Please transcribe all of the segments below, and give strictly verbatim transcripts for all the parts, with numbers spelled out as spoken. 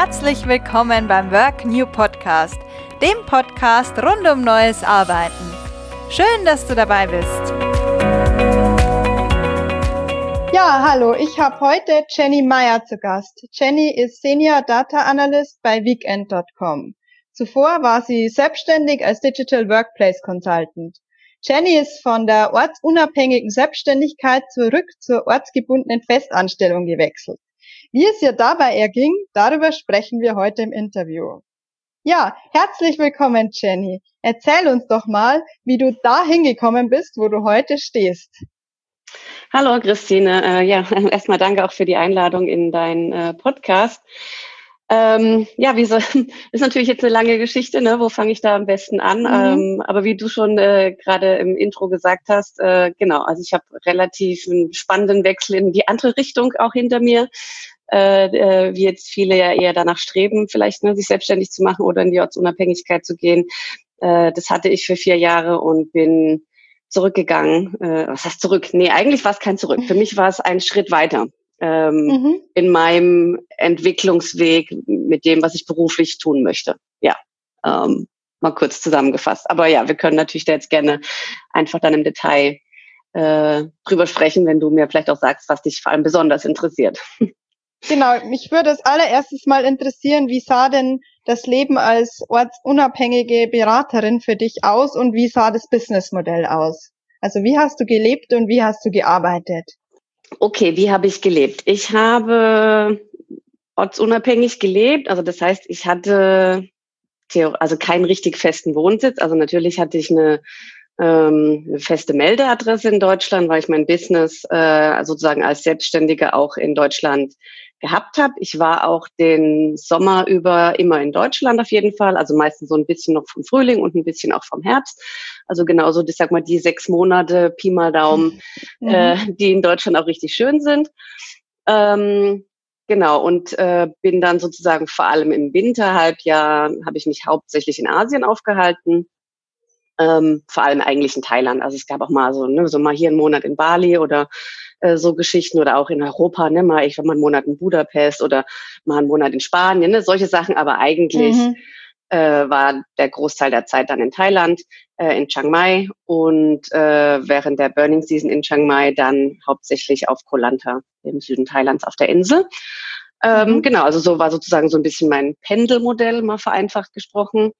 Herzlich willkommen beim Work New Podcast, dem Podcast rund um neues Arbeiten. Schön, dass du dabei bist. Ja, hallo, ich habe heute Jenny Meyer zu Gast. Jenny ist Senior Data Analyst bei weekend Punkt com. Zuvor war sie selbstständig als Digital Workplace Consultant. Jenny ist von der ortsunabhängigen Selbstständigkeit zurück zur ortsgebundenen Festanstellung gewechselt. Wie es ihr dabei erging, darüber sprechen wir heute im Interview. Ja, herzlich willkommen, Jenny. Erzähl uns doch mal, wie du da hingekommen bist, wo du heute stehst. Hallo Christine, äh, ja, erstmal danke auch für die Einladung in deinen äh, Podcast. Ähm, ja, wie so, ist natürlich jetzt eine lange Geschichte, ne? Wo fange ich da am besten an? Mhm. Ähm, aber wie du schon äh, gerade im Intro gesagt hast, äh, genau, also ich habe relativ einen spannenden Wechsel in die andere Richtung auch hinter mir, äh, äh, wie jetzt viele ja eher danach streben, vielleicht ne, sich selbstständig zu machen oder in die Ortsunabhängigkeit zu gehen. Äh, das hatte ich für vier Jahre und bin zurückgegangen. Äh, was heißt zurück? Nee, eigentlich war es kein Zurück. Für mich war es ein Schritt weiter ähm, mhm. in meinem Entwicklungsweg mit dem, was ich beruflich tun möchte. Ja, ähm, mal kurz zusammengefasst. Aber ja, wir können natürlich da jetzt gerne einfach dann im Detail äh, drüber sprechen, wenn du mir vielleicht auch sagst, was dich vor allem besonders interessiert. Genau, mich würde als allererstes mal interessieren, wie sah denn das Leben als ortsunabhängige Beraterin für dich aus und wie sah das Businessmodell aus? Also wie hast du gelebt und wie hast du gearbeitet? Okay, wie habe ich gelebt? Ich habe ortsunabhängig gelebt, also das heißt, ich hatte also keinen richtig festen Wohnsitz. Also natürlich hatte ich eine, ähm, eine feste Meldeadresse in Deutschland, weil ich mein Business äh, sozusagen als Selbstständige auch in Deutschland gehabt habe. Ich war auch den Sommer über immer in Deutschland auf jeden Fall, also meistens so ein bisschen noch vom Frühling und ein bisschen auch vom Herbst. Also genauso, ich sag mal, die sechs Monate, Pi mal Daumen, mhm. äh, die in Deutschland auch richtig schön sind. Ähm, genau, und äh, bin dann sozusagen vor allem im Winterhalbjahr, habe ich mich hauptsächlich in Asien aufgehalten. Ähm, vor allem eigentlich in Thailand. Also es gab auch mal so, ne, so mal hier einen Monat in Bali oder äh, so Geschichten oder auch in Europa, ne, mal ich war mal einen Monat in Budapest oder mal einen Monat in Spanien, ne, solche Sachen. Aber eigentlich mhm. äh, war der Großteil der Zeit dann in Thailand, äh, in Chiang Mai und äh, während der Burning Season in Chiang Mai dann hauptsächlich auf Koh Lanta im Süden Thailands auf der Insel. Ähm, mhm. Genau, also so war sozusagen so ein bisschen mein Pendelmodell, mal vereinfacht gesprochen.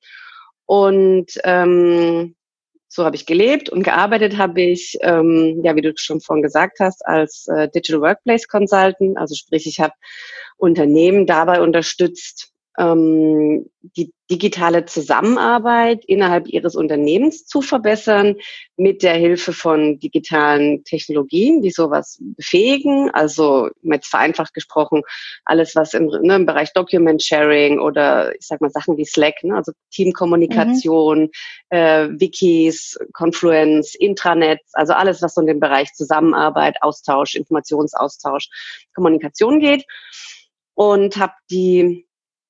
Und ähm, so habe ich gelebt und gearbeitet habe ich, ähm, ja, wie du schon vorhin gesagt hast, als äh, Digital Workplace Consultant. Also sprich, ich habe Unternehmen dabei unterstützt, ähm, die digitale Zusammenarbeit innerhalb ihres Unternehmens zu verbessern mit der Hilfe von digitalen Technologien, die sowas befähigen. Also jetzt vereinfacht gesprochen, alles was im, ne, im Bereich Document Sharing oder ich sag mal Sachen wie Slack, ne, also Teamkommunikation, mhm. äh, Wikis, Confluence, Intranets, also alles, was so in den Bereich Zusammenarbeit, Austausch, Informationsaustausch, Kommunikation geht. Und habe die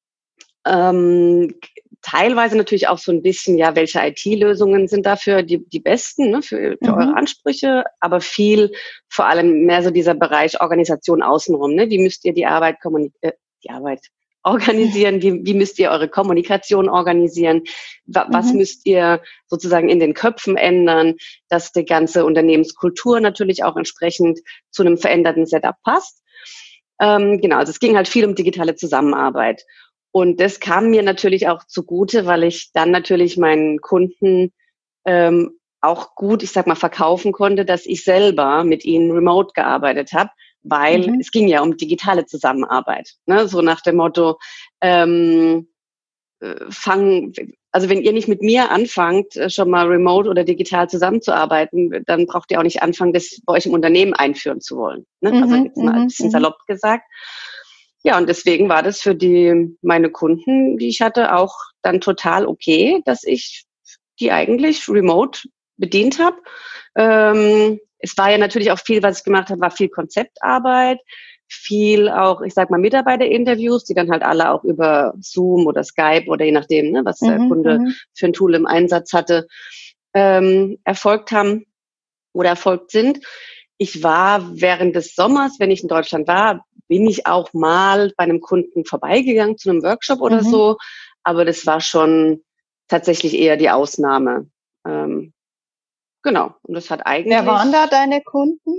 Ähm, teilweise natürlich auch so ein bisschen, ja, welche I T-Lösungen sind dafür die, die besten, ne, für, für mhm. eure Ansprüche, aber viel, vor allem mehr so dieser Bereich Organisation außenrum, ne, wie müsst ihr die Arbeit kommunik äh, die Arbeit organisieren, wie, wie müsst ihr eure Kommunikation organisieren, Wa- mhm. was müsst ihr sozusagen in den Köpfen ändern, dass die ganze Unternehmenskultur natürlich auch entsprechend zu einem veränderten Setup passt. Ähm, genau, also es ging halt viel um digitale Zusammenarbeit. Und das kam mir natürlich auch zugute, weil ich dann natürlich meinen Kunden ähm, auch gut, ich sag mal, verkaufen konnte, dass ich selber mit ihnen remote gearbeitet habe, weil mhm. es ging ja um digitale Zusammenarbeit. Ne? So nach dem Motto, ähm, fang, also wenn ihr nicht mit mir anfangt, schon mal remote oder digital zusammenzuarbeiten, dann braucht ihr auch nicht anfangen, das bei euch im Unternehmen einführen zu wollen. Ne? Mhm, also jetzt mal ein bisschen mhm. salopp gesagt. Ja, und deswegen war das für die meine Kunden, die ich hatte, auch dann total okay, dass ich die eigentlich remote bedient habe. Ähm, es war ja natürlich auch viel, was ich gemacht habe, war viel Konzeptarbeit, viel auch, ich sag mal, Mitarbeiterinterviews, die dann halt alle auch über Zoom oder Skype oder je nachdem, ne, was der mhm, Kunde mhm. für ein Tool im Einsatz hatte, ähm, erfolgt haben oder erfolgt sind. Ich war während des Sommers, wenn ich in Deutschland war, bin ich auch mal bei einem Kunden vorbeigegangen zu einem Workshop oder Mhm. so, aber das war schon tatsächlich eher die Ausnahme. Ähm, genau, und das hat eigentlich... Wer waren da deine Kunden?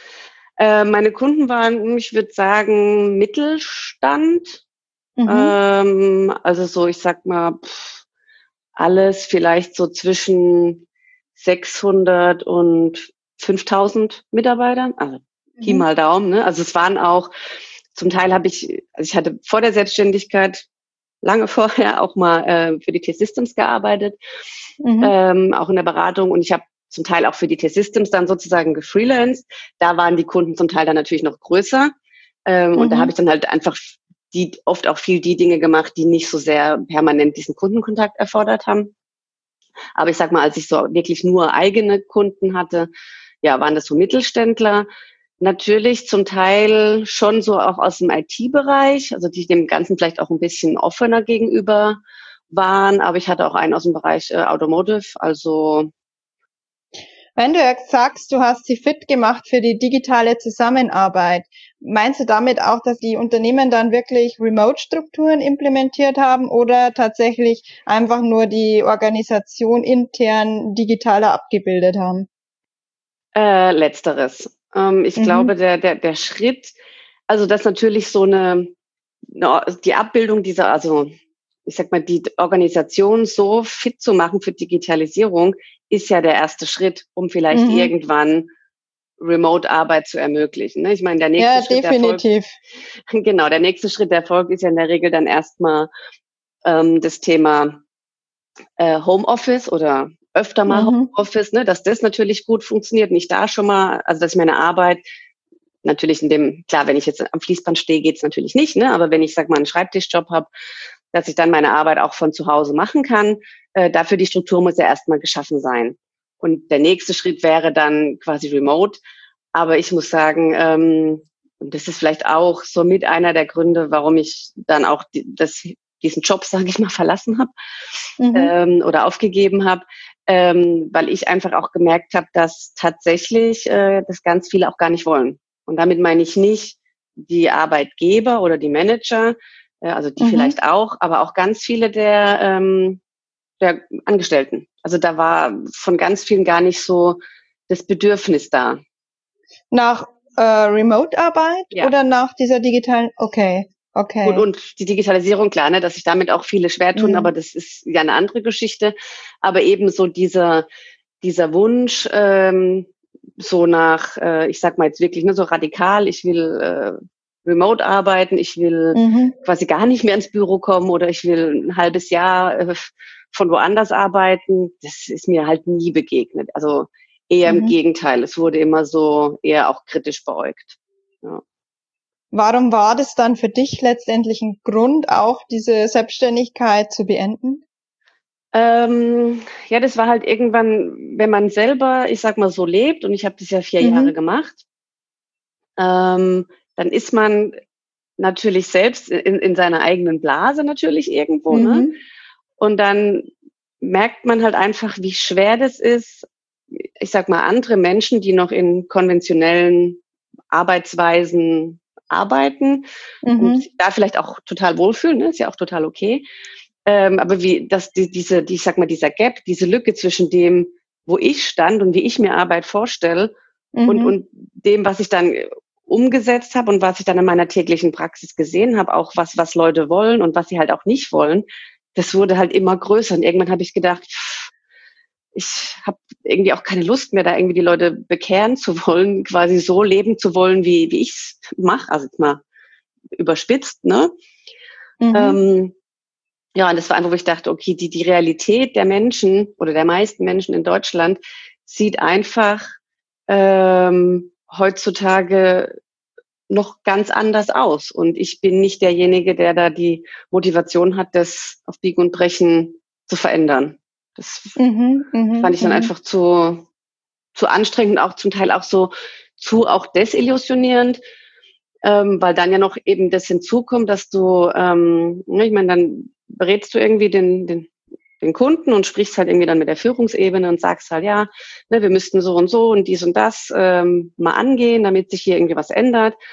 Äh, meine Kunden waren, ich würde sagen, Mittelstand. Mhm. Ähm, also so, ich sag mal, pff, alles vielleicht so zwischen sechshundert und fünftausend Mitarbeitern. Also Pi Mhm. mal Daumen, ne? Also es waren auch, zum Teil habe ich, also ich hatte vor der Selbstständigkeit lange vorher auch mal äh, für die T-Systems gearbeitet, Mhm. ähm, auch in der Beratung, und ich habe zum Teil auch für die T-Systems dann sozusagen gefreelanced. Da waren die Kunden zum Teil dann natürlich noch größer, ähm, und da habe Mhm. ich dann halt einfach die oft auch viel die Dinge gemacht, die nicht so sehr permanent diesen Kundenkontakt erfordert haben. Aber ich sag mal, als ich so wirklich nur eigene Kunden hatte, ja, waren das so Mittelständler. Natürlich zum Teil schon so auch aus dem I T-Bereich, also die dem Ganzen vielleicht auch ein bisschen offener gegenüber waren. Aber ich hatte auch einen aus dem Bereich äh, Automotive, also... Wenn du jetzt sagst, du hast sie fit gemacht für die digitale Zusammenarbeit, meinst du damit auch, dass die Unternehmen dann wirklich Remote-Strukturen implementiert haben oder tatsächlich einfach nur die Organisation intern digitaler abgebildet haben? Äh, letzteres. Ähm, ich Mhm. glaube, der, der, der Schritt, also das natürlich so eine, eine, die Abbildung dieser, also ich sag mal, die Organisation so fit zu machen für Digitalisierung, ist ja der erste Schritt, um vielleicht Mhm. irgendwann Remote-Arbeit zu ermöglichen. Ne? Ich meine, der nächste Ja, Schritt der Erfolg, definitiv. genau, der nächste Schritt der Erfolg ist ja in der Regel dann erstmal ähm, das Thema äh, Homeoffice oder öfter mal Mhm. Homeoffice, ne, dass das natürlich gut funktioniert. Nicht da schon mal, also dass ich meine Arbeit natürlich in dem, klar, wenn ich jetzt am Fließband stehe, geht's natürlich nicht, ne, aber wenn ich, sag mal, einen Schreibtischjob habe, dass ich dann meine Arbeit auch von zu Hause machen kann, äh, dafür die Struktur muss ja erstmal geschaffen sein. Und der nächste Schritt wäre dann quasi remote. Aber ich muss sagen, ähm, und das ist vielleicht auch so mit einer der Gründe, warum ich dann auch die, das, diesen Job, sage ich mal, verlassen habe Mhm. ähm, oder aufgegeben habe, ähm, weil ich einfach auch gemerkt habe, dass tatsächlich äh, das ganz viele auch gar nicht wollen. Und damit meine ich nicht die Arbeitgeber oder die Manager, äh, also die Mhm. vielleicht auch, aber auch ganz viele der, ähm, der Angestellten. Also da war von ganz vielen gar nicht so das Bedürfnis da. Nach äh, Remote-Arbeit Ja. oder nach dieser digitalen? Okay, okay. Gut, und die Digitalisierung, klar, ne, dass sich damit auch viele schwer tun, Mhm. aber das ist ja eine andere Geschichte. Aber eben so dieser, dieser Wunsch, ähm, so nach, äh, ich sag mal jetzt wirklich nur so radikal, ich will äh, remote arbeiten, ich will Mhm. quasi gar nicht mehr ins Büro kommen oder ich will ein halbes Jahr äh, von woanders arbeiten, das ist mir halt nie begegnet. Also eher im Mhm. Gegenteil, es wurde immer so eher auch kritisch beäugt. Ja. Warum war das dann für dich letztendlich ein Grund, auch diese Selbstständigkeit zu beenden? Ähm, ja, das war halt irgendwann, wenn man selber, ich sag mal, so lebt, und ich habe das ja vier Jahre Mhm. gemacht, ähm, dann ist man natürlich selbst in, in seiner eigenen Blase natürlich irgendwo, ne? Mhm. Und dann merkt man halt einfach, wie schwer das ist, ich sag mal, andere Menschen, die noch in konventionellen Arbeitsweisen arbeiten und Mhm. sich da vielleicht auch total wohlfühlen, ne? Ist ja auch total okay. Ähm, aber wie, dass die, diese, die, ich sag mal, dieser Gap, diese Lücke zwischen dem, wo ich stand und wie ich mir Arbeit vorstelle, und, Mhm. und dem, was ich dann umgesetzt habe und was ich dann in meiner täglichen Praxis gesehen habe, auch was, was Leute wollen und was sie halt auch nicht wollen, das wurde halt immer größer. Und irgendwann habe ich gedacht, pff, ich habe irgendwie auch keine Lust mehr, da irgendwie die Leute bekehren zu wollen, quasi so leben zu wollen, wie, wie ich es mache. Also jetzt mal überspitzt, ne? Mhm. Ähm, ja, und das war einfach, wo ich dachte, okay, die, die Realität der Menschen oder der meisten Menschen in Deutschland sieht einfach ähm, heutzutage noch ganz anders aus. Und ich bin nicht derjenige, der da die Motivation hat, das auf Biegen und Brechen zu verändern. Das Mhm. Mhm. fand ich dann Mhm. einfach zu, zu anstrengend und auch zum Teil auch so zu auch desillusionierend, ähm, weil dann ja noch eben das hinzukommt, dass du, ähm, ne, ich meine, dann berätst du irgendwie den, den, den Kunden und sprichst halt irgendwie dann mit der Führungsebene und sagst halt, ja, ne, wir müssten so und so und dies und das ähm, mal angehen, damit sich hier irgendwie was ändert.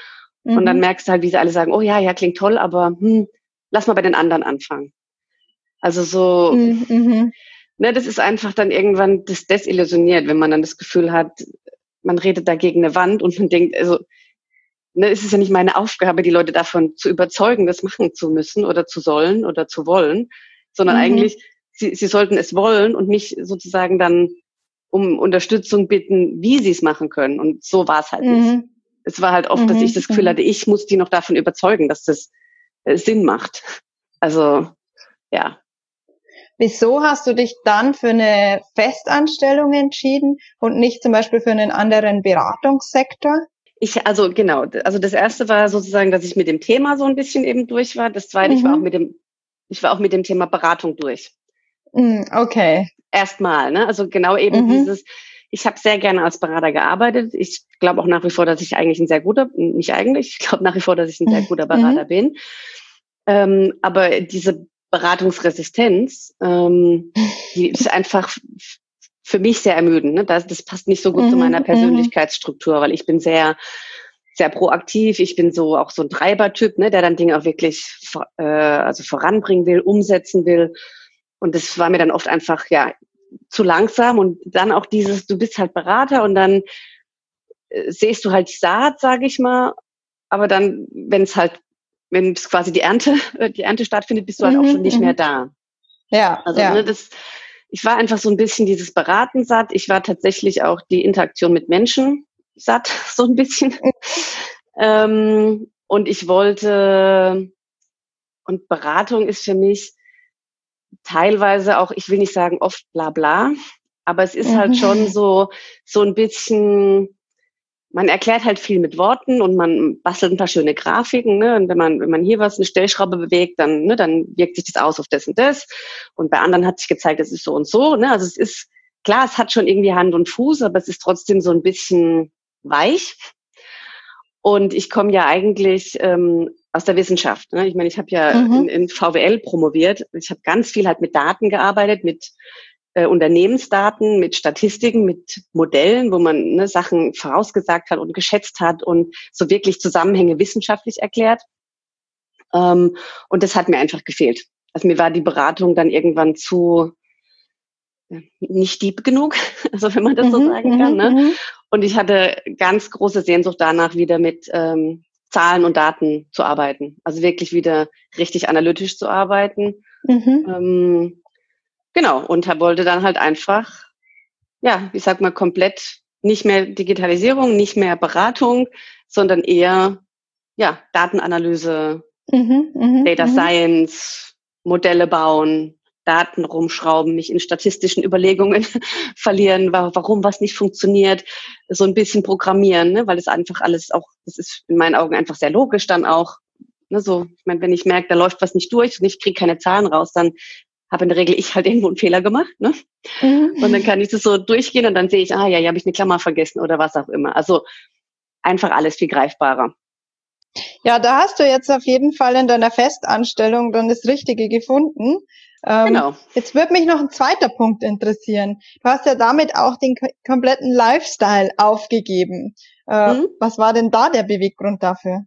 Und dann merkst du halt, wie sie alle sagen, oh ja, ja, klingt toll, aber hm, lass mal bei den anderen anfangen. Also so, Mhm. ne, das ist einfach dann irgendwann das desillusioniert, wenn man dann das Gefühl hat, man redet da gegen eine Wand und man denkt, also, ne, es ist ja nicht meine Aufgabe, die Leute davon zu überzeugen, das machen zu müssen oder zu sollen oder zu wollen, sondern Mhm. eigentlich, sie, sie sollten es wollen und mich sozusagen dann um Unterstützung bitten, wie sie es machen können. Und so war es halt nicht. Mhm. Es war halt oft, dass ich das Gefühl hatte, ich muss die noch davon überzeugen, dass das äh, Sinn macht. Also, ja. Wieso hast du dich dann für eine Festanstellung entschieden und nicht zum Beispiel für einen anderen Beratungssektor? Ich, also genau, also das erste war sozusagen, dass ich mit dem Thema so ein bisschen eben durch war. Das zweite, Mhm. ich war auch mit dem, ich war auch mit dem Thema Beratung durch. Okay. Erstmal, ne? Also genau eben Mhm. dieses, ich habe sehr gerne als Berater gearbeitet. Ich glaube auch nach wie vor, dass ich eigentlich ein sehr guter, nicht eigentlich, ich glaube nach wie vor, dass ich ein sehr guter Berater Mhm. bin. Ähm, aber diese Beratungsresistenz, ähm, die ist einfach für mich sehr ermüdend. Ne? Das, das passt nicht so gut Mhm. zu meiner Mhm. Persönlichkeitsstruktur, weil ich bin sehr, sehr proaktiv. Ich bin so auch so ein Treibertyp, ne, der dann Dinge auch wirklich äh, also voranbringen will, umsetzen will. Und das war mir dann oft einfach ja zu langsam. Und dann auch dieses, du bist halt Berater und dann äh, siehst du halt die Saat, sage ich mal. Aber dann, wenn es halt, wenn es quasi die Ernte, die Ernte stattfindet, bist du halt auch schon Mhm. nicht mehr Mhm. da. Ja, Also ja. ne, das, ich war einfach so ein bisschen dieses Beraten satt. Ich war tatsächlich auch die Interaktion mit Menschen satt, so ein bisschen. Ähm, und ich wollte, und Beratung ist für mich teilweise auch, ich will nicht sagen oft bla bla, aber es ist halt schon Mhm. so, so ein bisschen, man erklärt halt viel mit Worten und man bastelt ein paar schöne Grafiken, ne? Und wenn man, wenn man hier was, eine Stellschraube bewegt, dann, ne, dann wirkt sich das aus auf das und das. Und bei anderen hat sich gezeigt, das ist so und so, ne? Also es ist, klar, es hat schon irgendwie Hand und Fuß, aber es ist trotzdem so ein bisschen weich. Und ich komme ja eigentlich ähm, aus der Wissenschaft. Ne? Ich meine, ich habe ja in, Mhm. in V W L promoviert. Ich habe ganz viel halt mit Daten gearbeitet, mit äh, Unternehmensdaten, mit Statistiken, mit Modellen, wo man ne, Sachen vorausgesagt hat und geschätzt hat und so wirklich Zusammenhänge wissenschaftlich erklärt. Ähm, und das hat mir einfach gefehlt. Also mir war die Beratung dann irgendwann zu ja, nicht deep genug, also wenn man das so Mhm. sagen kann. Ne? Mhm. Und ich hatte ganz große Sehnsucht danach, wieder mit ähm, Zahlen und Daten zu arbeiten. Also wirklich wieder richtig analytisch zu arbeiten. Mhm. Ähm, genau, und hab, wollte dann halt einfach, ja, ich sag mal, komplett nicht mehr Digitalisierung, nicht mehr Beratung, sondern eher ja, Datenanalyse, Mhm. Mhm. Data Mhm. Science, Modelle bauen, Daten rumschrauben, mich in statistischen Überlegungen verlieren, warum was nicht funktioniert, so ein bisschen programmieren, ne, weil es einfach alles auch, das ist in meinen Augen einfach sehr logisch dann auch. Ne, so, ich meine, wenn ich merke, da läuft was nicht durch und ich kriege keine Zahlen raus, dann habe in der Regel ich halt irgendwo einen Fehler gemacht. Ne? Mhm. Und dann kann ich das so durchgehen und dann sehe ich, ah ja, hier habe ich eine Klammer vergessen oder was auch immer. Also einfach alles viel greifbarer. Ja, da hast du jetzt auf jeden Fall in deiner Festanstellung dann das Richtige gefunden. Ähm, Genau. Jetzt würde mich noch ein zweiter Punkt interessieren. Du hast ja damit auch den ko- kompletten Lifestyle aufgegeben. Äh, Hm? was war denn da der Beweggrund dafür?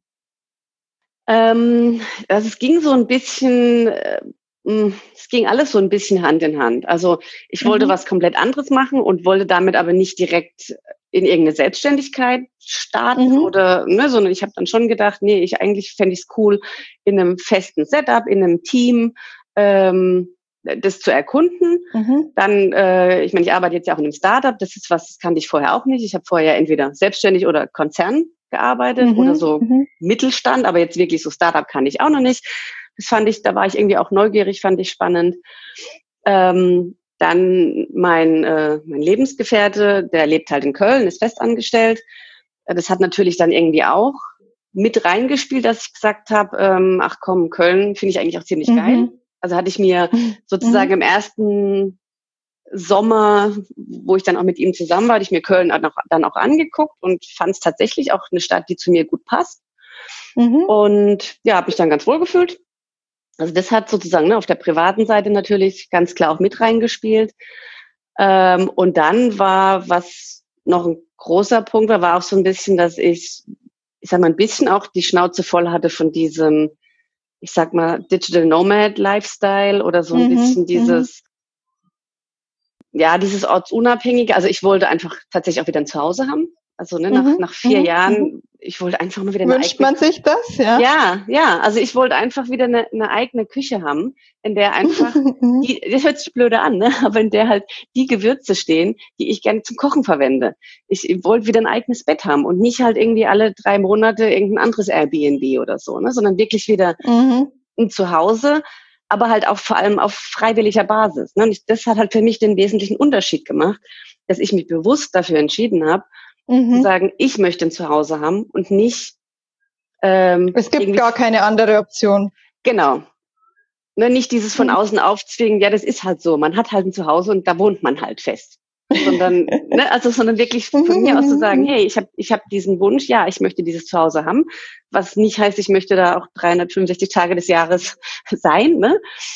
Ähm, also es ging so ein bisschen, äh, mh, es ging alles so ein bisschen Hand in Hand. Also ich wollte Mhm. was komplett anderes machen und wollte damit aber nicht direkt in irgendeine Selbstständigkeit starten Mhm. oder, ne, sondern ich habe dann schon gedacht, nee, ich eigentlich fände ich es cool, in einem festen Setup, in einem Team, ähm, das zu erkunden. Mhm. Dann, äh, ich meine, ich arbeite jetzt ja auch in einem Startup, das ist was, das kannte ich vorher auch nicht. Ich habe vorher entweder selbstständig oder Konzern gearbeitet oder Mhm. so Mhm. Mittelstand, aber jetzt wirklich so Startup kann ich auch noch nicht. Das fand ich, da war ich irgendwie auch neugierig, fand ich spannend. Ähm, dann mein, äh, mein Lebensgefährte, der lebt halt in Köln, ist festangestellt. Das hat natürlich dann irgendwie auch mit reingespielt, dass ich gesagt habe, ähm, ach komm, Köln finde ich eigentlich auch ziemlich geil. Mhm. Also hatte ich mir sozusagen Mhm. im ersten Sommer, wo ich dann auch mit ihm zusammen war, hatte ich mir Köln dann auch angeguckt und fand es tatsächlich auch eine Stadt, die zu mir gut passt. Mhm. Und ja, habe mich dann ganz wohl gefühlt. Also das hat sozusagen ne, auf der privaten Seite natürlich ganz klar auch mit reingespielt. Ähm, und dann war, was noch ein großer Punkt war, war auch so ein bisschen, dass ich ich sag mal, ein bisschen auch die Schnauze voll hatte von diesem, ich sag mal, Digital Nomad Lifestyle oder so ein Mhm, bisschen mhm, dieses, ja, dieses Ortsunabhängige. Also ich wollte einfach tatsächlich auch wieder ein Zuhause haben. Also ne, nach, mhm, nach vier mhm, mhm. Jahren, ich wollte einfach mal wieder eine Wünscht eigene, man sich das, ja? ja, ja, also ich wollte einfach wieder eine, eine eigene Küche haben, in der einfach Mhm, die, das hört sich blöde an, ne? Aber in der halt die Gewürze stehen, die ich gerne zum Kochen verwende. Ich wollte wieder ein eigenes Bett haben und nicht halt irgendwie alle drei Monate irgendein anderes Airbnb oder so, ne? Sondern wirklich wieder mhm, ein Zuhause, aber halt auch vor allem auf freiwilliger Basis. Ne? Und ich, das hat halt für mich den wesentlichen Unterschied gemacht, dass ich mich bewusst dafür entschieden habe, zu mhm. sagen, ich möchte ein Zuhause haben und nicht ähm, Es gibt irgendwie, gar keine andere Option. genau, ne, nicht dieses von Mhm. außen aufzwingen, ja, das ist halt so, man hat halt ein Zuhause und da wohnt man halt fest. Sondern, ne, also, sondern wirklich Mhm, von mir aus zu mhm, sagen, mhm. hey, ich habe ich hab diesen Wunsch, ja, ich möchte dieses Zuhause haben, was nicht heißt, ich möchte da auch dreihundertfünfundsechzig Tage des Jahres sein, ne?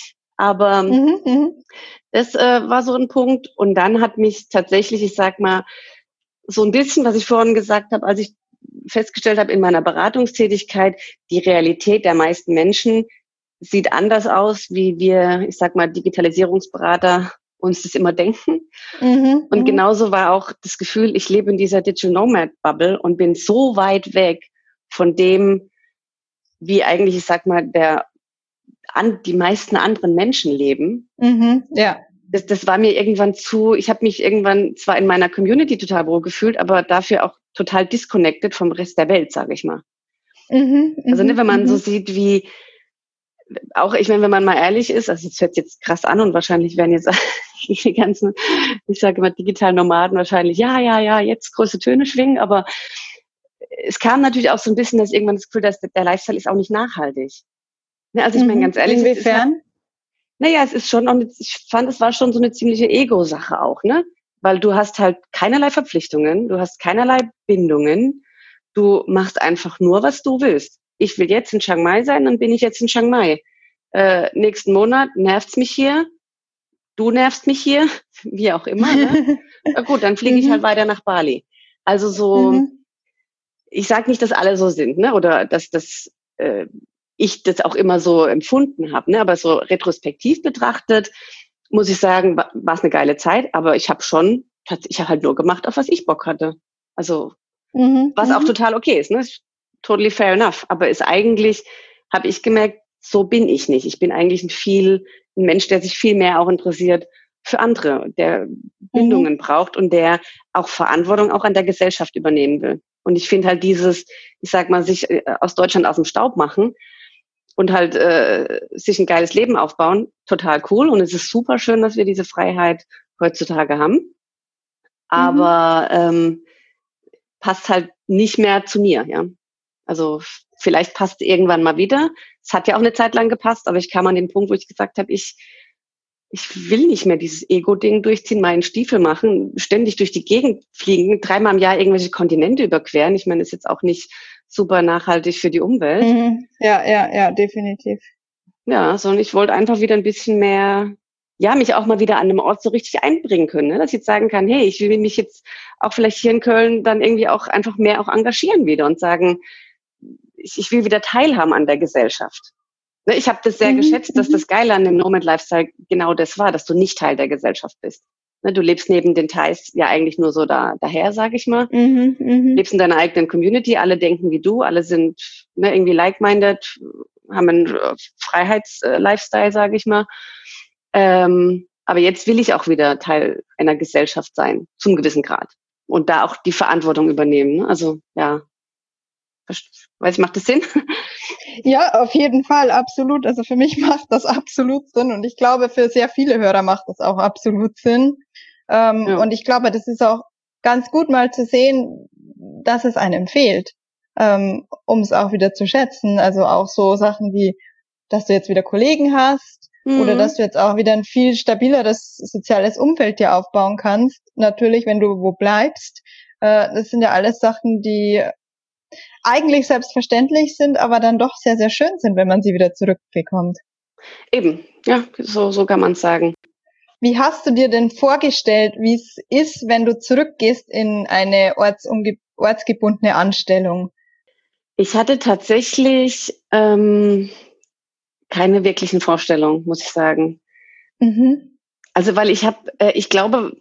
Aber Mhm, mhm. das äh, war so ein Punkt. Und dann hat mich tatsächlich, ich sag mal, so ein bisschen, was ich vorhin gesagt habe, als ich festgestellt habe in meiner Beratungstätigkeit, die Realität der meisten Menschen sieht anders aus, wie wir, ich sag mal, Digitalisierungsberater uns das immer denken. Mhm, Und mhm. genauso war auch das Gefühl, ich lebe in dieser Digital Nomad Bubble und bin so weit weg von dem, wie eigentlich, ich sag mal, der an die meisten anderen Menschen leben. Mhm, ja. Das, das war mir irgendwann zu, ich habe mich irgendwann zwar in meiner Community total wohl gefühlt, aber dafür auch total disconnected vom Rest der Welt, sage ich mal. Mhm, Also ne, mhm, wenn man so mhm. sieht, wie auch, ich meine, wenn man mal ehrlich ist, also es hört jetzt krass an und wahrscheinlich werden jetzt die ganzen, ich sage immer digitalen Nomaden wahrscheinlich, ja, ja, ja, jetzt große Töne schwingen, aber es kam natürlich auch so ein bisschen, dass irgendwann das Gefühl, dass der Lifestyle ist auch nicht nachhaltig. Ne, also ich meine, Mhm. ganz ehrlich, es ist halt, Inwiefern? naja, es ist schon, und ich fand, es war schon so eine ziemliche Ego-Sache auch, ne? Weil du hast halt keinerlei Verpflichtungen, du hast keinerlei Bindungen, du machst einfach nur, was du willst. Ich will jetzt in Chiang Mai sein, dann bin ich jetzt in Chiang Mai. Äh, nächsten Monat nervt's mich hier, du nervst mich hier, wie auch immer, ne? Na gut, dann fliege ich halt Mhm, weiter nach Bali. Also so, mhm, ich sage nicht, dass alle so sind, ne? Oder dass das äh, ich das auch immer so empfunden habe, ne? Aber so retrospektiv betrachtet muss ich sagen, war es eine geile Zeit, aber ich habe schon, ich habe halt nur gemacht, auf was ich Bock hatte. Also mhm, was auch mhm, total okay ist, ne? Totally fair enough. Aber ist eigentlich, habe ich gemerkt, so bin ich nicht. Ich bin eigentlich ein viel, ein Mensch, der sich viel mehr auch interessiert für andere, der mhm, Bindungen braucht und der auch Verantwortung auch an der Gesellschaft übernehmen will. Und ich finde halt dieses, ich sag mal, sich äh, aus Deutschland aus dem Staub machen und halt äh, sich ein geiles Leben aufbauen, total cool. Und es ist super schön, dass wir diese Freiheit heutzutage haben. mhm. Aber ähm, passt halt nicht mehr zu mir, ja. Also vielleicht passt irgendwann mal wieder. Es hat ja auch eine Zeit lang gepasst, aber ich kam an den Punkt, wo ich gesagt habe, ich ich will nicht mehr dieses Ego-Ding durchziehen, meinen Stiefel machen, ständig durch die Gegend fliegen, dreimal im Jahr irgendwelche Kontinente überqueren. Ich meine, das ist jetzt auch nicht super nachhaltig für die Umwelt. Mhm. Ja, ja, ja, definitiv. Ja, sondern ich wollte einfach wieder ein bisschen mehr, ja, mich auch mal wieder an einem Ort so richtig einbringen können, ne? Dass ich jetzt sagen kann, hey, ich will mich jetzt auch vielleicht hier in Köln dann irgendwie auch einfach mehr auch engagieren wieder und sagen, ich, ich will wieder teilhaben an der Gesellschaft. Ne, ich habe das sehr Mhm, geschätzt, dass mhm, das Geile an dem Nomad Lifestyle genau das war, dass du nicht Teil der Gesellschaft bist. Ne, du lebst neben den Thais ja eigentlich nur so da, daher, sage ich mal. mhm, mhm. Lebst in deiner eigenen Community, alle denken wie du, alle sind ne, irgendwie like-minded, haben einen äh, Freiheits-Lifestyle, sage ich mal. Ähm, aber jetzt will ich auch wieder Teil einer Gesellschaft sein, zum gewissen Grad. Und da auch die Verantwortung übernehmen. Ne? Also ja, weiß ich, macht das Sinn? Ja, auf jeden Fall, absolut. Also für mich macht das absolut Sinn und ich glaube, für sehr viele Hörer macht das auch absolut Sinn. Ähm, Ja. und ich glaube, das ist auch ganz gut mal zu sehen, dass es einem fehlt, ähm, um es auch wieder zu schätzen. Also auch so Sachen wie, dass du jetzt wieder Kollegen hast oder dass Mhm. du jetzt auch wieder ein viel stabileres soziales Umfeld dir aufbauen kannst. Natürlich, wenn du wo bleibst. Äh, das sind ja alles Sachen, die eigentlich selbstverständlich sind, aber dann doch sehr, sehr schön sind, wenn man sie wieder zurückbekommt. Eben, ja, so, so kann man es sagen. Wie hast du dir denn vorgestellt, wie es ist, wenn du zurückgehst in eine ortsunge- ortsgebundene Anstellung? Ich hatte tatsächlich ähm, keine wirklichen Vorstellungen, muss ich sagen. Mhm. Also weil ich habe, äh, ich glaube,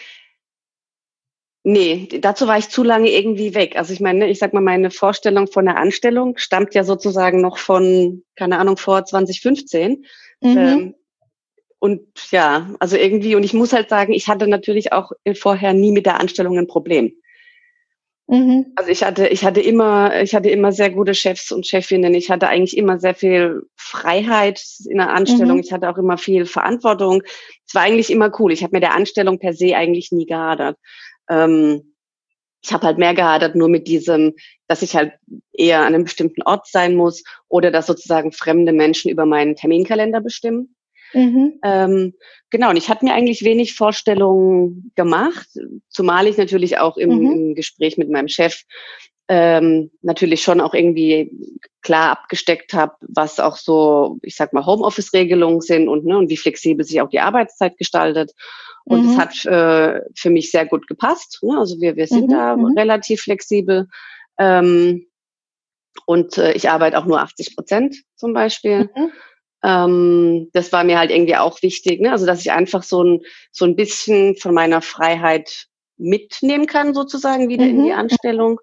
nee, dazu war ich zu lange irgendwie weg. Also ich meine, ich sag mal, meine Vorstellung von der Anstellung stammt ja sozusagen noch von, keine Ahnung, vor zwanzig fünfzehn. Mhm. Ähm, und ja, also irgendwie, und ich muss halt sagen, ich hatte natürlich auch vorher nie mit der Anstellung ein Problem. Mhm. Also ich hatte, ich hatte immer, ich hatte immer sehr gute Chefs und Chefinnen. Ich hatte eigentlich immer sehr viel Freiheit in der Anstellung. Mhm. Ich hatte auch immer viel Verantwortung. Es war eigentlich immer cool. Ich habe mit der Anstellung per se eigentlich nie gehadert. Ähm, ich habe halt mehr gehadert nur mit diesem, dass ich halt eher an einem bestimmten Ort sein muss oder dass sozusagen fremde Menschen über meinen Terminkalender bestimmen. Mhm. Ähm, genau, und ich hatte mir eigentlich wenig Vorstellungen gemacht, zumal ich natürlich auch im, Mhm. im Gespräch mit meinem Chef ähm, natürlich schon auch irgendwie klar abgesteckt habe, was auch so, ich sag mal, Homeoffice-Regelungen sind und, ne, und wie flexibel sich auch die Arbeitszeit gestaltet. Und es Mhm. hat äh, für mich sehr gut gepasst. Ne? Also wir, wir sind Mhm. da Mhm. relativ flexibel. Ähm, und äh, ich arbeite auch nur achtzig Prozent zum Beispiel. Mhm. Ähm, das war mir halt irgendwie auch wichtig, ne? Also dass ich einfach so ein so ein bisschen von meiner Freiheit mitnehmen kann, sozusagen wieder in die Mhm. Anstellung.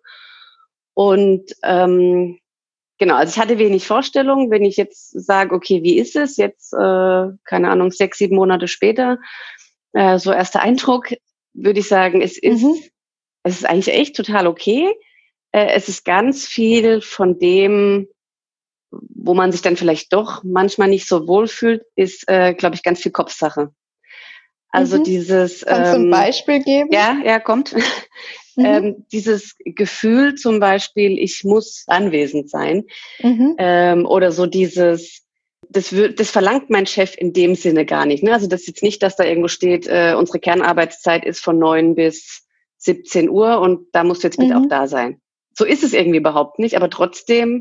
Und ähm, genau, also ich hatte wenig Vorstellung, wenn ich jetzt sage, okay, wie ist es jetzt, äh, keine Ahnung, sechs, sieben Monate später, äh, so erster Eindruck, würde ich sagen, es ist, Mhm. es ist eigentlich echt total okay. Äh, es ist ganz viel von dem, wo man sich dann vielleicht doch manchmal nicht so wohl fühlt, ist, äh, glaube ich, ganz viel Kopfsache. Also Mhm. dieses, Kannst du ein ähm, Beispiel geben? ja, ja, kommt. Mhm. ähm, dieses Gefühl zum Beispiel, ich muss anwesend sein, Mhm. ähm, oder so dieses, das, wird, das verlangt mein Chef in dem Sinne gar nicht. Ne? Also das ist jetzt nicht, dass da irgendwo steht, äh, unsere Kernarbeitszeit ist von neun bis siebzehn Uhr und da musst du jetzt bitte auch Mhm. da sein. So ist es irgendwie überhaupt nicht, aber trotzdem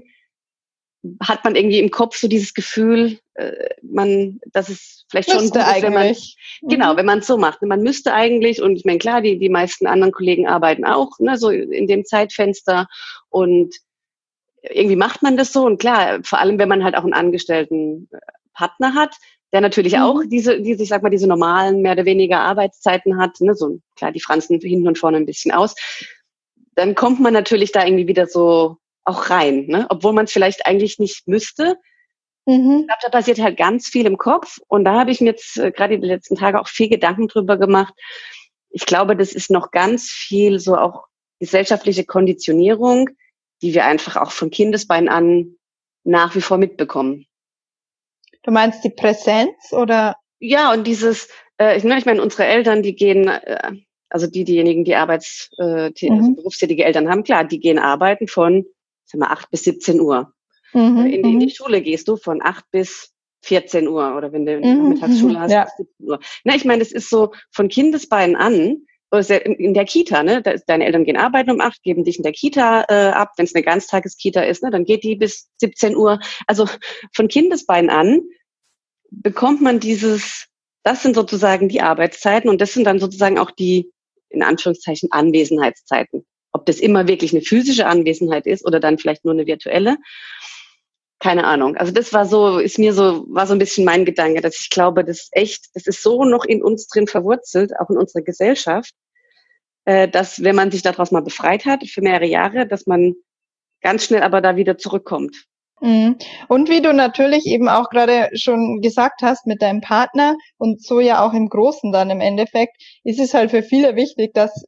hat man irgendwie im Kopf so dieses Gefühl, äh, man, dass es vielleicht schon Müsste gut ist, wenn man, eigentlich. genau, Mhm. wenn man es so macht. Man müsste eigentlich, und ich meine, klar, die, die meisten anderen Kollegen arbeiten auch, ne, so in dem Zeitfenster und irgendwie macht man das so und klar, vor allem, wenn man halt auch einen angestellten Partner hat, der natürlich auch Mhm. diese, diese, ich sag mal, diese normalen, mehr oder weniger Arbeitszeiten hat, ne, so, klar, die fransen hinten und vorne ein bisschen aus, dann kommt man natürlich da irgendwie wieder so auch rein, ne? Obwohl man es vielleicht eigentlich nicht müsste. Ich Mhm. glaube, da passiert halt ganz viel im Kopf und da habe ich mir jetzt äh, gerade die letzten Tage auch viel Gedanken drüber gemacht. Ich glaube, das ist noch ganz viel so auch gesellschaftliche Konditionierung, die wir einfach auch von Kindesbein an nach wie vor mitbekommen. Du meinst die Präsenz oder? Ja, und dieses, äh, ich, ne, ich meine, unsere Eltern, die gehen, äh, also die, diejenigen, die Arbeits, äh, tä- also Mhm. berufstätige Eltern haben, klar, die gehen arbeiten von, sag mal, acht bis siebzehn Uhr. Äh, Mhm. In die, in die Mhm. Schule gehst du von acht bis vierzehn Uhr oder wenn du Mhm. Nachmittagsschule Mhm. hast, Ja. bis siebzehn Uhr. Na, ich meine, das ist so von Kindesbeinen an, oder sehr in, in der Kita, ne? Da ist, deine Eltern gehen arbeiten um acht, geben dich in der Kita äh, ab. Wenn es eine Ganztageskita ist, ne, dann geht die bis siebzehn Uhr. Also von Kindesbeinen an bekommt man dieses, das sind sozusagen die Arbeitszeiten und das sind dann sozusagen auch die, in Anführungszeichen, Anwesenheitszeiten. Ob das immer wirklich eine physische Anwesenheit ist oder dann vielleicht nur eine virtuelle, keine Ahnung. Also das war so, ist mir so, war so ein bisschen mein Gedanke, dass ich glaube, das echt, das ist so noch in uns drin verwurzelt, auch in unserer Gesellschaft, äh, dass wenn man sich daraus mal befreit hat für mehrere Jahre, dass man ganz schnell aber da wieder zurückkommt. Mhm. Und wie du natürlich eben auch gerade schon gesagt hast mit deinem Partner und so ja auch im Großen dann im Endeffekt, ist es halt für viele wichtig, dass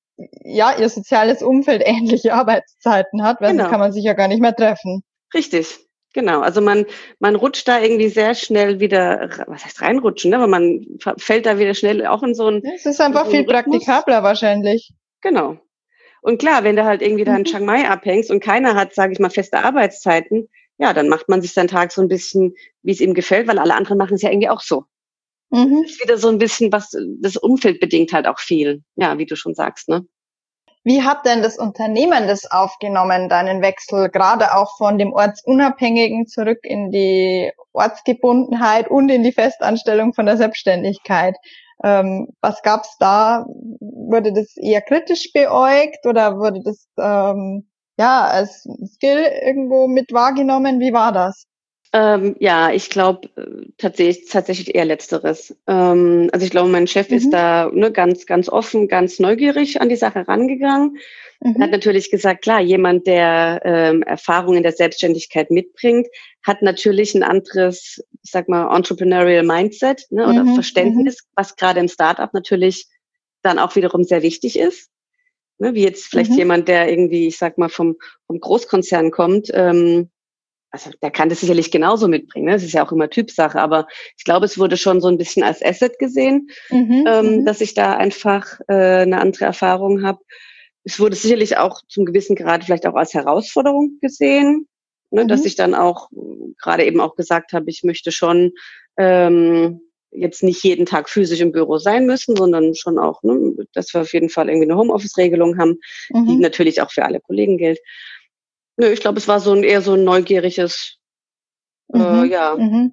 ja ihr soziales Umfeld ähnliche Arbeitszeiten hat, weil sonst Genau. kann man sich ja gar nicht mehr treffen. Richtig, genau. Also man, man rutscht da irgendwie sehr schnell wieder, was heißt reinrutschen, ne? Aber man fa- fällt da wieder schnell auch in so einen, Es ist in einfach so einen viel Rhythmus. praktikabler wahrscheinlich. Genau. Und klar, wenn du halt irgendwie da in Mhm. Chiang Mai abhängst und keiner hat, sage ich mal, feste Arbeitszeiten, ja, dann macht man sich seinen Tag so ein bisschen, wie es ihm gefällt, weil alle anderen machen es ja irgendwie auch so. Das Mhm. ist wieder so ein bisschen was, das Umfeld bedingt halt auch viel. Ja, wie du schon sagst, ne? Wie hat denn das Unternehmen das aufgenommen, deinen Wechsel, gerade auch von dem Ortsunabhängigen zurück in die Ortsgebundenheit und in die Festanstellung von der Selbstständigkeit? Ähm, was gab's da? Wurde das eher kritisch beäugt oder wurde das ähm, ja, als Skill irgendwo mit wahrgenommen. Wie war das? Ähm, ja, ich glaube tatsächlich, tatsächlich eher Letzteres. Ähm, also ich glaube, mein Chef Mhm. ist da ne, ganz, ganz offen, ganz neugierig an die Sache rangegangen. Mhm. Hat natürlich gesagt, klar, jemand, der ähm, Erfahrung in der Selbstständigkeit mitbringt, hat natürlich ein anderes, ich sag mal, entrepreneurial Mindset, ne, oder Mhm. Verständnis, mhm. was gerade im Startup natürlich dann auch wiederum sehr wichtig ist. Ne, wie jetzt vielleicht Mhm. jemand, der irgendwie, ich sag mal, vom, vom Großkonzern kommt, ähm, also der kann das sicherlich genauso mitbringen. Ne? Das ist ja auch immer Typsache, aber ich glaube, es wurde schon so ein bisschen als Asset gesehen, Mhm. ähm, Mhm. dass ich da einfach äh, eine andere Erfahrung habe. Es wurde sicherlich auch zum gewissen Grad vielleicht auch als Herausforderung gesehen, ne? Mhm. Dass ich dann auch gerade eben auch gesagt habe, ich möchte schon ähm, jetzt nicht jeden Tag physisch im Büro sein müssen, sondern schon auch, ne, dass wir auf jeden Fall irgendwie eine Homeoffice-Regelung haben, Mhm. die natürlich auch für alle Kollegen gilt. Nö, ich glaube, es war so ein eher so ein neugieriges, Mhm. äh, ja, Mhm.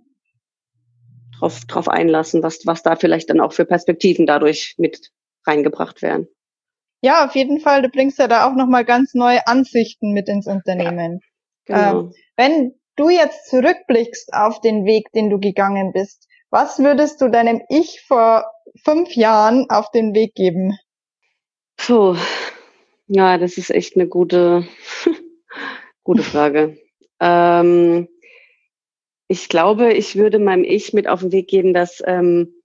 drauf, drauf einlassen, was, was da vielleicht dann auch für Perspektiven dadurch mit reingebracht werden. Ja, auf jeden Fall. Du bringst ja da auch nochmal ganz neue Ansichten mit ins Unternehmen. Ja, genau. Äh, wenn du jetzt zurückblickst auf den Weg, den du gegangen bist, was würdest du deinem Ich vor fünf Jahren auf den Weg geben? Puh. Ja, das ist echt eine gute, gute Frage. ähm, ich glaube, ich würde meinem Ich mit auf den Weg geben, dass, ähm,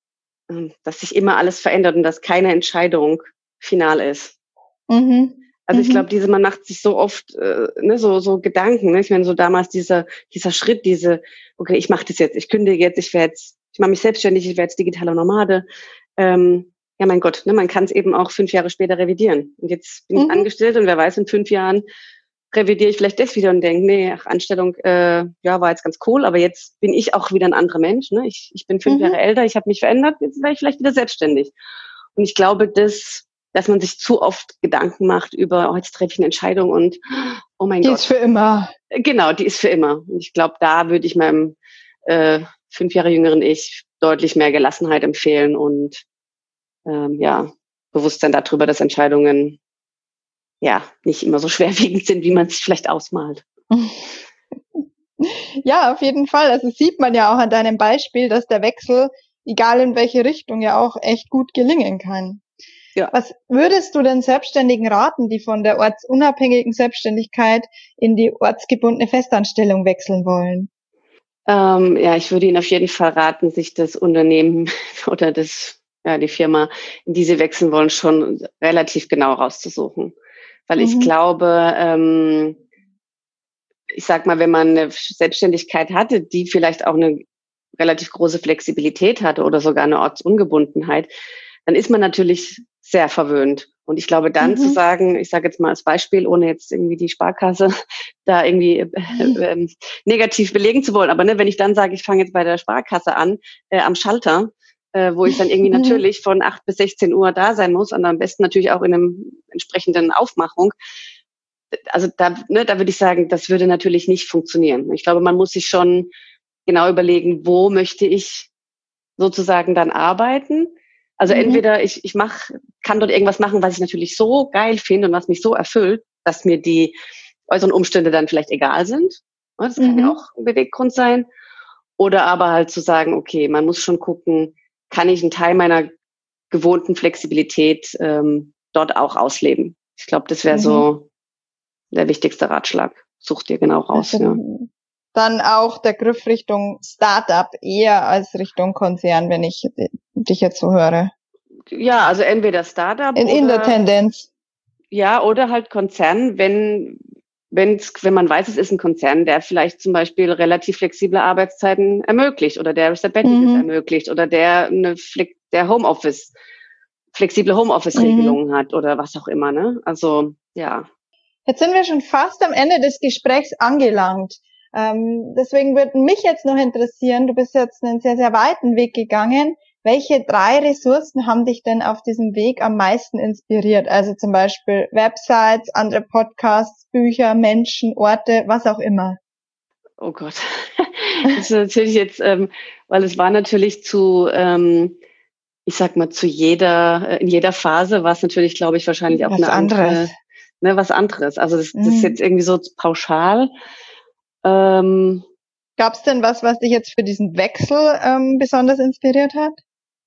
dass sich immer alles verändert und dass keine Entscheidung final ist. Mhm. Also ich Mhm. glaube, diese, man macht sich so oft äh, ne, so, so Gedanken. Ne? Ich meine, so damals dieser, dieser Schritt, diese, okay, ich mache das jetzt, ich kündige jetzt, ich werde jetzt, ich mache mich selbstständig, ich werde jetzt digitaler Nomade. Ähm, ja, mein Gott, ne, man kann es eben auch fünf Jahre später revidieren. Und jetzt bin ich Mhm. angestellt und wer weiß, in fünf Jahren revidiere ich vielleicht das wieder und denke, nee, ach, Anstellung, äh, ja, war jetzt ganz cool, aber jetzt bin ich auch wieder ein anderer Mensch. Ne? Ich, ich bin fünf Mhm. Jahre älter, ich habe mich verändert, jetzt wäre ich vielleicht wieder selbstständig. Und ich glaube, das, dass man sich zu oft Gedanken macht über, oh, jetzt treffe ich eine Entscheidung und oh mein Die Gott. ist für immer. Genau, die ist für immer. Und ich glaube, da würde ich meinem äh, fünf Jahre jüngeren Ich deutlich mehr Gelassenheit empfehlen und ähm, ja, Bewusstsein darüber, dass Entscheidungen ja nicht immer so schwerwiegend sind, wie man sich vielleicht ausmalt. Ja, auf jeden Fall. Also sieht man ja auch an deinem Beispiel, dass der Wechsel, egal in welche Richtung, ja auch echt gut gelingen kann. Ja. Was würdest du den Selbstständigen raten, die von der ortsunabhängigen Selbstständigkeit in die ortsgebundene Festanstellung wechseln wollen? Ähm, ja, ich würde Ihnen auf jeden Fall raten, sich das Unternehmen oder das, ja, die Firma, in die Sie wechseln wollen, schon relativ genau rauszusuchen. Weil ich Mhm. glaube, ähm, ich sag mal, wenn man eine Selbstständigkeit hatte, die vielleicht auch eine relativ große Flexibilität hatte oder sogar eine Ortsungebundenheit, dann ist man natürlich sehr verwöhnt. Und ich glaube, dann Mhm. zu sagen, ich sage jetzt mal als Beispiel, ohne jetzt irgendwie die Sparkasse da irgendwie äh, äh, negativ belegen zu wollen, aber ne, wenn ich dann sage, ich fange jetzt bei der Sparkasse an, äh, am Schalter, äh, wo ich dann irgendwie Mhm. natürlich von acht bis sechzehn Uhr da sein muss und am besten natürlich auch in einem entsprechenden Aufmachung, also da, ne, da würde ich sagen, das würde natürlich nicht funktionieren. Ich glaube, man muss sich schon genau überlegen, wo möchte ich sozusagen dann arbeiten. Also Mhm. entweder ich, ich mach, kann dort irgendwas machen, was ich natürlich so geil finde und was mich so erfüllt, dass mir die äußeren Umstände dann vielleicht egal sind. Das kann ja Mhm. auch ein Beweggrund sein. Oder aber halt zu sagen, okay, man muss schon gucken, kann ich einen Teil meiner gewohnten Flexibilität ähm, dort auch ausleben. Ich glaube, das wäre Mhm. so der wichtigste Ratschlag. Such dir genau raus. Also Ja. dann auch der Griff Richtung Startup eher als Richtung Konzern, wenn ich dich jetzt so höre. Ja, also entweder Startup In, oder in der Tendenz. ja, oder halt Konzern, wenn wenn's, wenn man weiß, es ist ein Konzern, der vielleicht zum Beispiel relativ flexible Arbeitszeiten ermöglicht oder der Sabbaticals Mhm. ermöglicht oder der eine Flex, der Homeoffice, flexible Homeoffice-Regelungen Mhm. hat oder was auch immer, ne? Also, ja. Jetzt sind wir schon fast am Ende des Gesprächs angelangt. Ähm, deswegen würde mich jetzt noch interessieren, du bist jetzt einen sehr, sehr weiten Weg gegangen. Welche drei Ressourcen haben dich denn auf diesem Weg am meisten inspiriert? Also zum Beispiel Websites, andere Podcasts, Bücher, Menschen, Orte, was auch immer. Oh Gott. Das ist natürlich jetzt, ähm, weil es war natürlich zu, ähm, ich sag mal, zu jeder, in jeder Phase war es natürlich, glaube ich, wahrscheinlich auch Was eine anderes. andere, ne, was anderes. Also das, Mhm. das ist jetzt irgendwie so pauschal. Ähm, Gab es denn was, was dich jetzt für diesen Wechsel ähm, besonders inspiriert hat?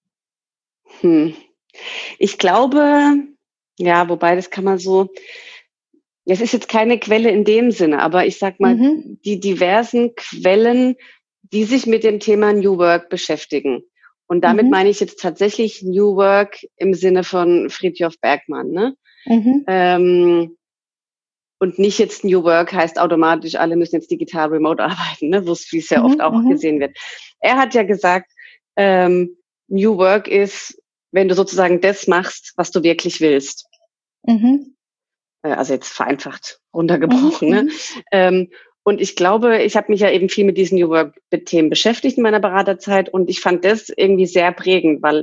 hm. Ich glaube, ja, wobei das kann man so, es ist jetzt keine Quelle in dem Sinne, aber ich sag mal, Mhm. die diversen Quellen, die sich mit dem Thema New Work beschäftigen. Und damit Mhm. meine ich jetzt tatsächlich New Work im Sinne von Frithjof Bergmann, ne? Mhm. Ähm, und nicht jetzt New Work heißt automatisch, alle müssen jetzt digital remote arbeiten, ne? Wo es wie es ja oft Mhm. auch Mhm. gesehen wird. Er hat ja gesagt, ähm, New Work ist, wenn du sozusagen das machst, was du wirklich willst. Mhm. Äh, Also jetzt vereinfacht Mhm. runtergebrochen. Ne? Mhm. Ähm, und ich glaube, ich habe mich ja eben viel mit diesen New Work-Themen beschäftigt in meiner Beraterzeit und ich fand das irgendwie sehr prägend, weil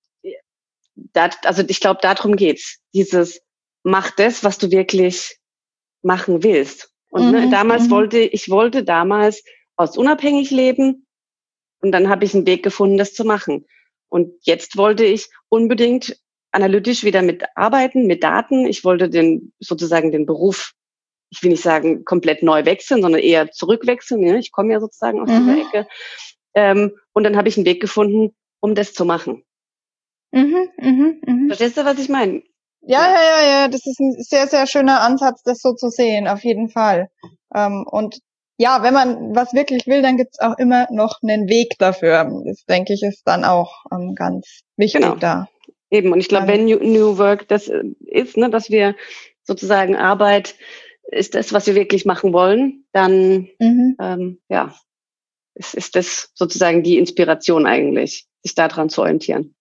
da, also ich glaube, darum geht's. Dieses, mach das, was du wirklich machen willst. Und ne, Mhm. damals Mhm. wollte, ich wollte damals ortsunabhängig leben und dann habe ich einen Weg gefunden, das zu machen. Und jetzt wollte ich unbedingt analytisch wieder mit arbeiten, mit Daten. Ich wollte den, sozusagen den Beruf, ich will nicht sagen komplett neu wechseln, sondern eher zurückwechseln. Ne? Ich komme ja sozusagen aus dieser Mhm. Ecke. Ähm, und dann habe ich einen Weg gefunden, um das zu machen. Mhm. Mhm. Mhm. Verstehst du, was ich meine? Ja, Ja. ja, ja, ja, das ist ein sehr, sehr schöner Ansatz, das so zu sehen, auf jeden Fall. Ähm, und ja, wenn man was wirklich will, dann gibt's auch immer noch einen Weg dafür. Das, denke ich, ist dann auch ähm, ganz wichtig Genau. da. Eben. Und ich glaube, Ähm, wenn New, New Work das äh, ist, ne, dass wir sozusagen Arbeit ist das, was wir wirklich machen wollen, dann mhm. ähm, ja, ist, ist das sozusagen die Inspiration eigentlich, sich daran zu orientieren.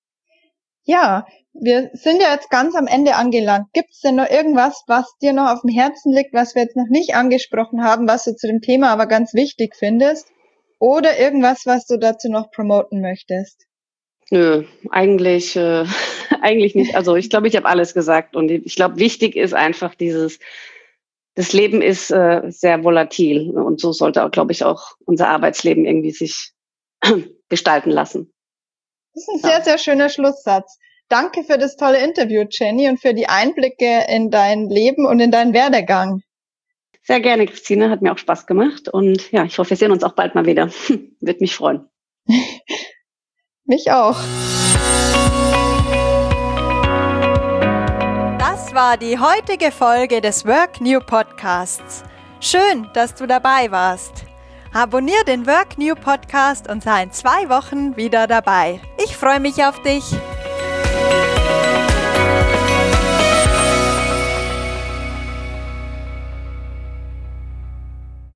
Ja, wir sind ja jetzt ganz am Ende angelangt. Gibt's denn noch irgendwas, was dir noch auf dem Herzen liegt, was wir jetzt noch nicht angesprochen haben, was du zu dem Thema aber ganz wichtig findest? Oder irgendwas, was du dazu noch promoten möchtest? Nö, eigentlich, äh, eigentlich nicht. Also ich glaube, ich habe alles gesagt und ich glaube, wichtig ist einfach dieses, das Leben ist äh, sehr volatil und so sollte auch, glaube ich, auch unser Arbeitsleben irgendwie sich gestalten lassen. Das ist ein Ja. sehr, sehr schöner Schlusssatz. Danke für das tolle Interview, Jenny, und für die Einblicke in dein Leben und in deinen Werdegang. Sehr gerne, Christine, hat mir auch Spaß gemacht und ja, ich hoffe, wir sehen uns auch bald mal wieder. Würde mich freuen. Mich auch. Das war die heutige Folge des Work New Podcasts. Schön, dass du dabei warst. Abonnier den Work New Podcast und sei in zwei Wochen wieder dabei. Ich freue mich auf dich.